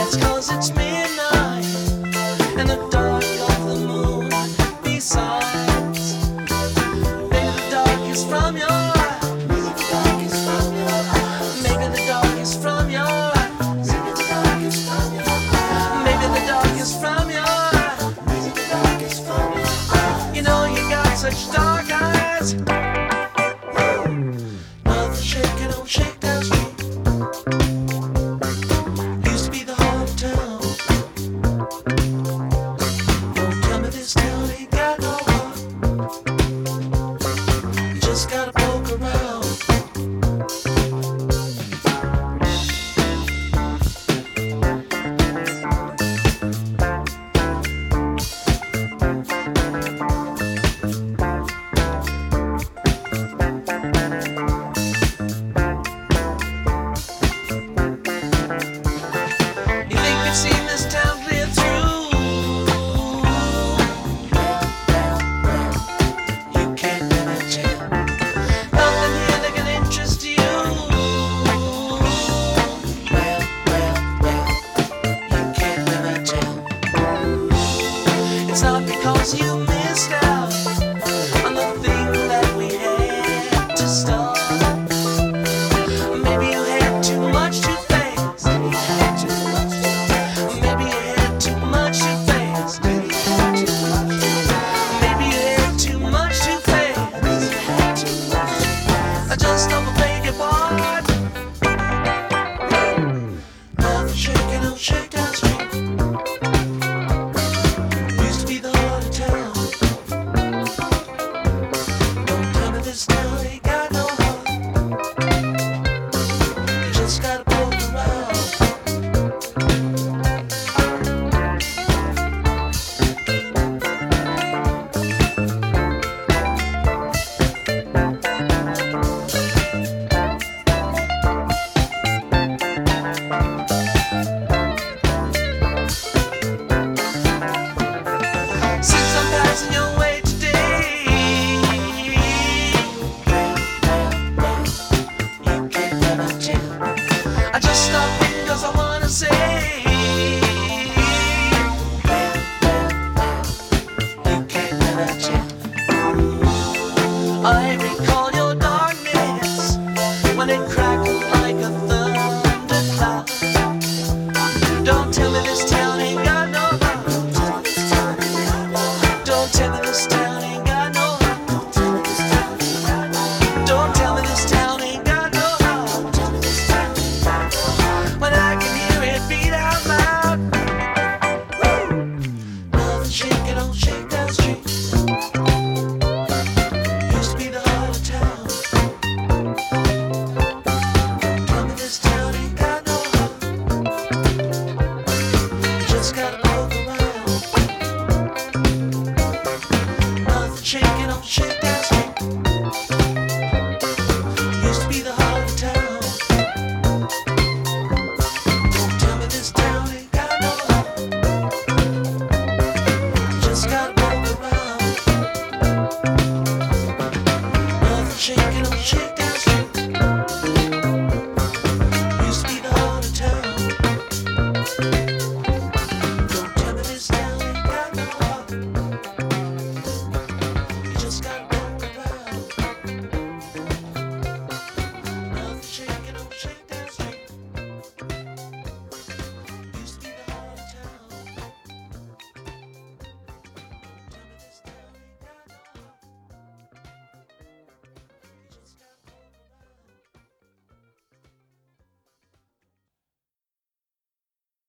It's 'cause it's midnight and the dark of the moon besides. Maybe the dark is from your eyes. Maybe the dark is from your eyes. Maybe the dark is from your eyes. Maybe the dark is from your eyes. Maybe the dark is from your eyes. Maybe the dark is from your eyes. You know you got such dark eyes. Nothing shaking, don't shake that street. Used to be the heart of town. Don't tell me this town ain't got no heart. You just gotta poke around. You think you've seen this town clear through? You can't never tell. Nothing here that can interest you. You can't never tell. It's not because you missed out on the thing that we had to start. Maybe you had too much too fast. Maybe you had too much too fast. Maybe you had too much too fast. Maybe you had too much too fast. Maybe you had too much too fast. Maybe you had too much too fast. I just don't beg your pardon. Nothing shaking, don't shake that street. Used to be the heart of town. Don't tell me this town ain't got no heart. You just gotta poke around. Since I'm passing your way today, you can't never tell. I just stopped in 'cause I wanna say, you can't never tell. I recall your darkness when it crackled like a thundercloud. Don't tell me this town ain't got no heart. Don't tell me this town ain't got no heart. Don't tell me this town ain't got no heart. When I can hear it beat out loud. Nothing shaking, don't shake that street. Used to be the heart of town. Tell me this town ain't got no heart. You just gotta